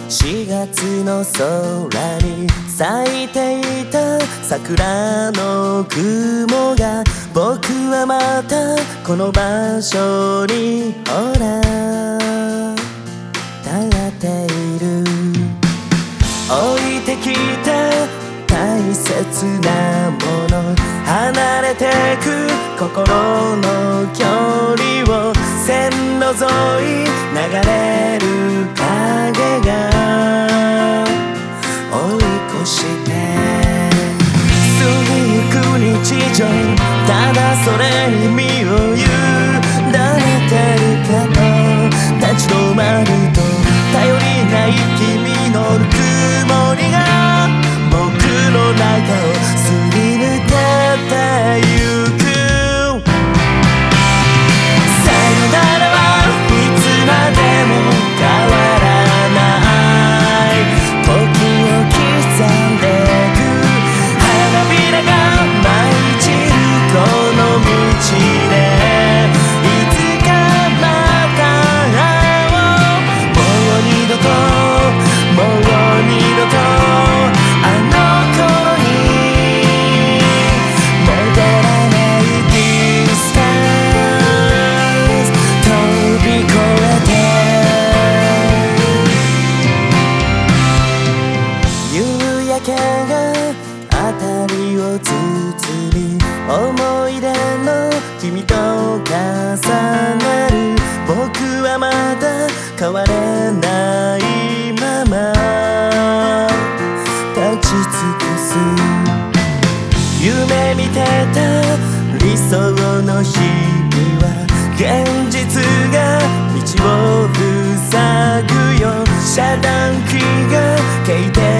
4月の空に咲いていた桜の雲が、僕はまたこの場所にほら立っている。置いてきた大切なもの、離れてく心の距離を、線路沿い流れる影が追い越して過ぎゆく日常、ただそれに身を委ねてるかと、立ち止まると頼りない君のぬくもりが僕の中をすり抜けてゆく。さよならはいつまでも変わらない、時を刻んでく花びらが舞い散るこの道で、いつかまた会おう。もう二度ともう二度とあの頃に戻らないディスタンス飛び越えて、夕焼けが辺りを包み、思い出の君と重なる。僕はまだ変われないまま立ち尽くす。夢見てた理想の日々は現実が道を塞ぐよ。遮断機が消えて